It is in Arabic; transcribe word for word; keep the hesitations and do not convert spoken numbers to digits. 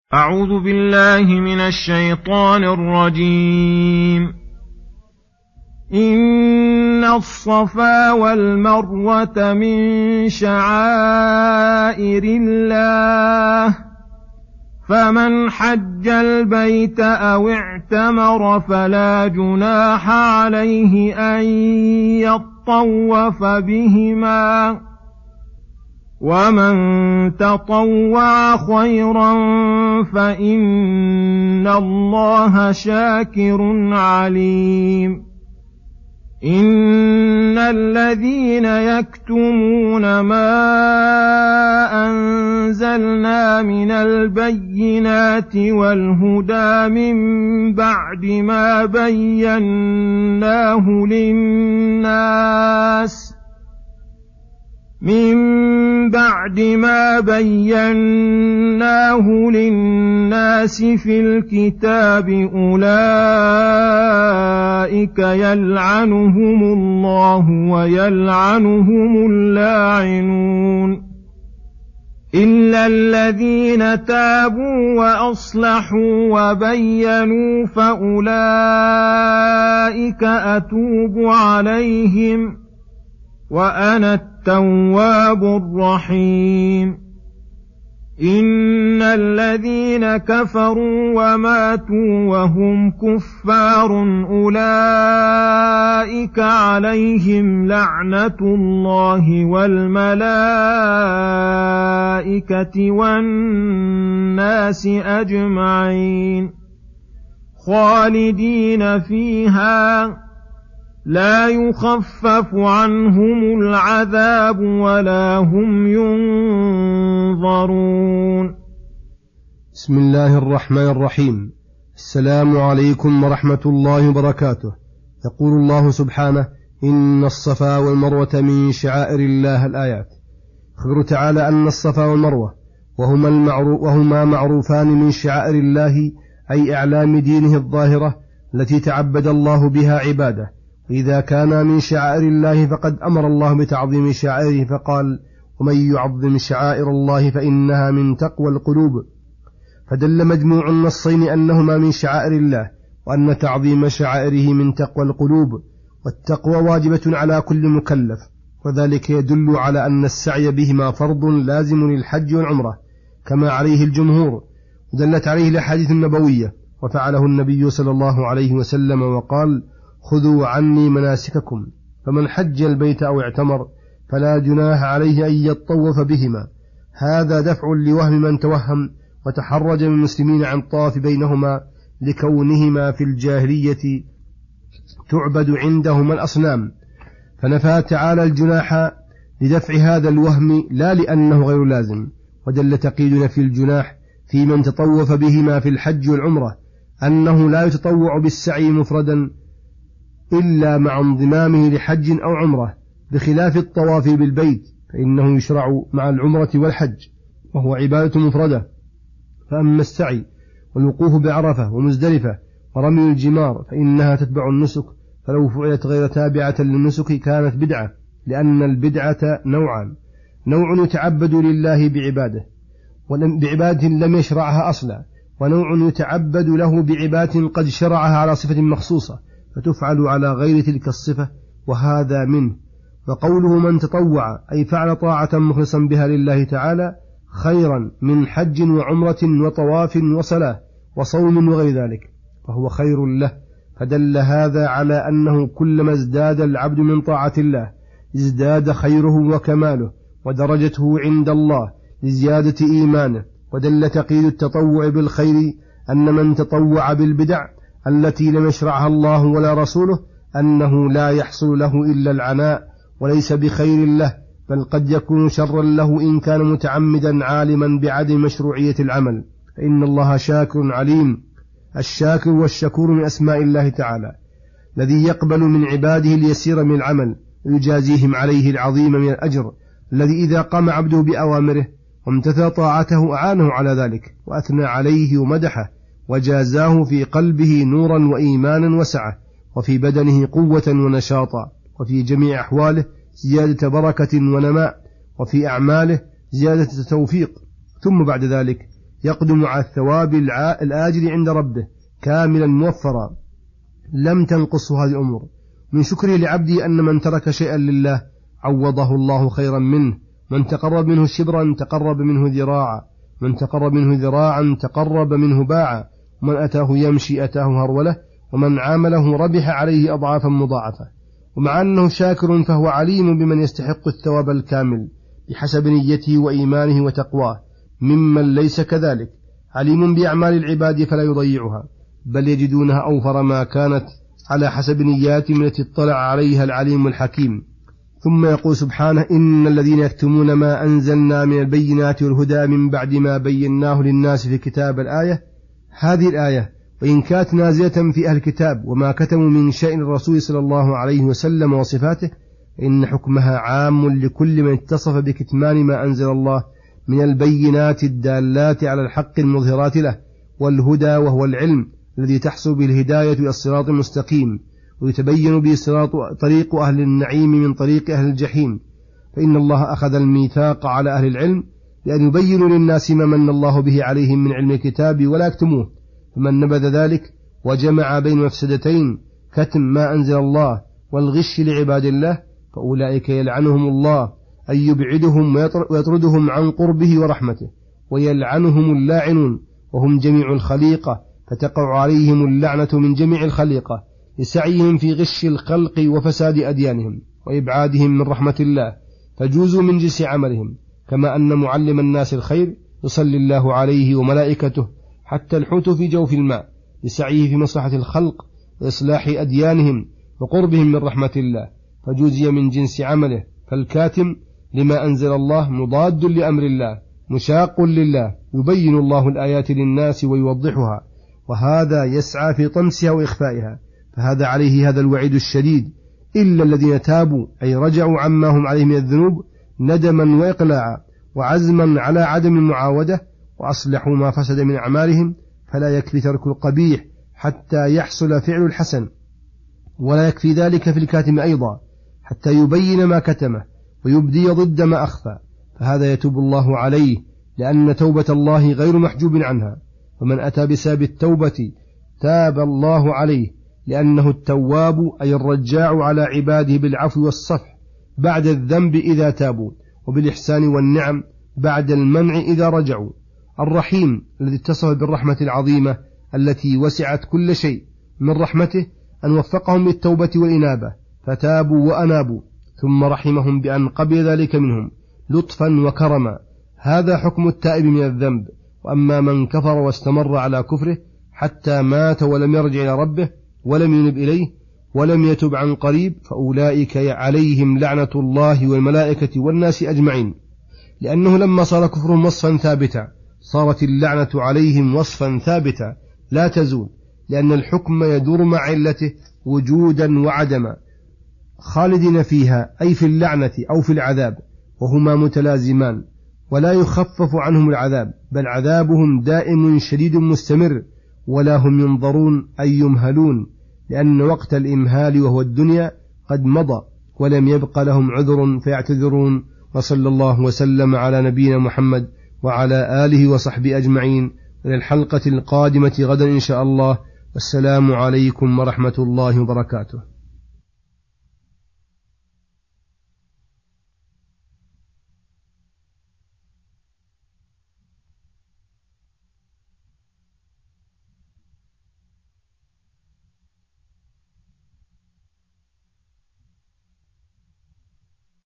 أعوذ بالله من الشيطان الرجيم. إن الصفا والمروة من شعائر الله فمن حج البيت أو اعتمر فلا جناح عليه أن يطوف بهما، ومن تطوع خيرا فإن الله شاكر عليم. إن الذين يكتمون ما أنزلنا من البينات والهدى من بعد ما بيناه للناس من بعد ما بيناه للناس في الكتاب أولئك يلعنهم الله ويلعنهم اللاعنون، إلا الذين تابوا وأصلحوا وبينوا فأولئك أتوب عليهم وأنا التواب الرحيم. إن الذين كفروا وماتوا وهم كفار أولئك عليهم لعنة الله والملائكة والناس أجمعين خالدين فيها لا يخفف عنهم العذاب ولا هم ينظرون. بسم الله الرحمن الرحيم. السلام عليكم ورحمة الله وبركاته. يقول الله سبحانه: إن الصفا والمروة من شعائر الله. الآيات. خبر تعالى أن الصفا والمروة وهما, المعروف وهما معروفان من شعائر الله، أي أعلام دينه الظاهرة التي تعبد الله بها عباده. إذا كان من شعائر الله فقد أمر الله بتعظيم شعائره فقال: ومن يعظم شعائر الله فإنها من تقوى القلوب. فدل مجموع النصين أنهما من شعائر الله، وأن تعظيم شعائره من تقوى القلوب، والتقوى واجبة على كل مكلف، وذلك يدل على أن السعي بهما فرض لازم للحج والعمرة كما عليه الجمهور، ودلت عليه الأحاديث النبوية، وفعله النبي صلى الله عليه وسلم وقال: خذوا عني مناسككم، فمن حج البيت أو اعتمر فلا جناح عليه أن يطوف بهما. هذا دفع لوهم من توهم وتحرج من المسلمين عن طواف بينهما لكونهما في الجاهلية تعبد عندهما الأصنام، فنفى تعالى الجناح لدفع هذا الوهم لا لأنه غير لازم. ودل تقييد نفي الجناح في من تطوف بهما في الحج والعمرة أنه لا يتطوع بالسعي مفردا إلا مع انضمامه لحج أو عمرة، بخلاف الطواف بالبيت فإنه يشرع مع العمرة والحج وهو عبادة مفردة. فأما السعي والوقوف بعرفة ومزدلفة ورمي الجمار فإنها تتبع النسك، فلو فعلت غير تابعة للنسك كانت بدعة، لأن البدعة نوعان: نوع يتعبد لله بعباده بعبادة لم يشرعها أصلا، ونوع يتعبد له بعبادة قد شرعها على صفة مخصوصة فتفعل على غير تلك الصفة، وهذا منه. وقوله من تطوع أي فعل طاعة مخلصا بها لله تعالى خيرا من حج وعمرة وطواف وصلاة وصوم وغير ذلك فهو خير له. فدل هذا على أنه كلما ازداد العبد من طاعة الله ازداد خيره وكماله ودرجته عند الله لزيادة إيمانه. ودل تقييد التطوع بالخير أن من تطوع بالبدع التي لم يشرعها الله ولا رسوله أنه لا يحصل له إلا العناء وليس بخير له، بل قد يكون شرا له إن كان متعمدا عالما بعدم مشروعية العمل، فإن الله شاكر عليم. الشاكر والشكور من أسماء الله تعالى، الذي يقبل من عباده اليسير من العمل ويجازيهم عليه العظيم من الأجر، الذي إذا قام عبده بأوامره وامتثل طاعته أعانه على ذلك وأثنى عليه ومدحه وجازاه في قلبه نورا وإيمانا وسعة، وفي بدنه قوة ونشاطا، وفي جميع أحواله زيادة بركة ونماء، وفي أعماله زيادة توفيق. ثم بعد ذلك يقدم على الثواب الآجل عند ربه كاملا موفرا لم تنقصه هذه الأمور. من شكره لعبده أن من ترك شيئا لله عوضه الله خيرا منه، من تقرب منه شبرا تقرب منه ذراعا، من تقرب منه ذراعا تقرب منه باعا، ومن أتاه يمشي أتاه هرولة، ومن عامله ربح عليه أضعافا مضاعفة. ومع أنه شاكر فهو عليم بمن يستحق الثواب الكامل بحسب نيته وإيمانه وتقواه، ممن ليس كذلك عليم بأعمال العباد فلا يضيعها، بل يجدونها أوفر ما كانت على حسب نياتهم التي اطلع عليها العليم الحكيم. ثم يقول سبحانه: إن الذين يكتمون ما أنزلنا من البينات والهدى من بعد ما بيناه للناس في كتاب الآية. هذه الآية وإن كانت نازلة في أهل الكتاب وما كتموا من شأن الرسول صلى الله عليه وسلم وصفاته، إن حكمها عام لكل من اتصف بكتمان ما أنزل الله من البينات الدالات على الحق المظهرات له، والهدى وهو العلم الذي تحصل به الهداية إلى الصراط المستقيم، ويتبين به صراط طريق أهل النعيم من طريق أهل الجحيم. فإن الله أخذ الميثاق على أهل العلم لأن يبينوا للناس ما من الله به عليهم من علم الكتاب ولا يكتموه، فمن نبذ ذلك وجمع بين مفسدتين كتم ما أنزل الله والغش لعباد الله فأولئك يلعنهم الله، أن يبعدهم ويطردهم عن قربه ورحمته، ويلعنهم اللاعنون وهم جميع الخليقة، فتقع عليهم اللعنة من جميع الخليقة لسعيهم في غش الخلق وفساد أديانهم وإبعادهم من رحمة الله، فجوزوا من جنس عملهم. كما أن معلم الناس الخير يصلي الله عليه وملائكته حتى الحوت في جوف الماء لسعيه في مصلحة الخلق وإصلاح أديانهم وقربهم من رحمة الله، فجوزي من جنس عمله. فالكاتم لما أنزل الله مضاد لأمر الله مشاق لله، يبين الله الآيات للناس ويوضحها، وهذا يسعى في طمسها وإخفائها، فهذا عليه هذا الوعيد الشديد. إلا الذين تابوا أي رجعوا عما هم عليه من الذنوب ندما وإقلاعا وعزما على عدم المعاودة، وأصلحوا ما فسد من أعمالهم، فلا يكفي ترك القبيح حتى يحصل فعل الحسن، ولا يكفي ذلك في الكاتم أيضا حتى يبين ما كتمه ويبدي ضد ما أخفى، فهذا يتوب الله عليه، لأن توبة الله غير محجوب عنها. ومن أتى بسبب التوبة تاب الله عليه، لأنه التواب أي الرجاع على عباده بالعفو والصفح بعد الذنب إذا تابوا، وبالإحسان والنعم بعد المنع إذا رجعوا. الرحيم الذي اتصف بالرحمة العظيمة التي وسعت كل شيء، من رحمته أن وفقهم للتوبة والإنابة فتابوا وأنابوا، ثم رحمهم بأن قبل ذلك منهم لطفا وكرما. هذا حكم التائب من الذنب. وأما من كفر واستمر على كفره حتى مات ولم يرجع إلى ربه ولم ينب إليه ولم يتب عن قريب، فأولئك عليهم لعنة الله والملائكة والناس أجمعين، لأنه لما صار كفرهم وصفا ثابتا صارت اللعنة عليهم وصفا ثابتا لا تزول، لأن الحكم يدور مع علته وجودا وعدما، خالدين فيها أي في اللعنة أو في العذاب، وهما متلازمان، ولا يخفف عنهم العذاب، بل عذابهم دائم شديد مستمر، ولا هم ينظرون أي يمهلون، لأن وقت الإمهال وهو الدنيا قد مضى ولم يبق لهم عذر فيعتذرون. وصلى الله وسلم على نبينا محمد وعلى آله وصحبه أجمعين، إلى الحلقة القادمة غدا إن شاء الله، والسلام عليكم ورحمة الله وبركاته.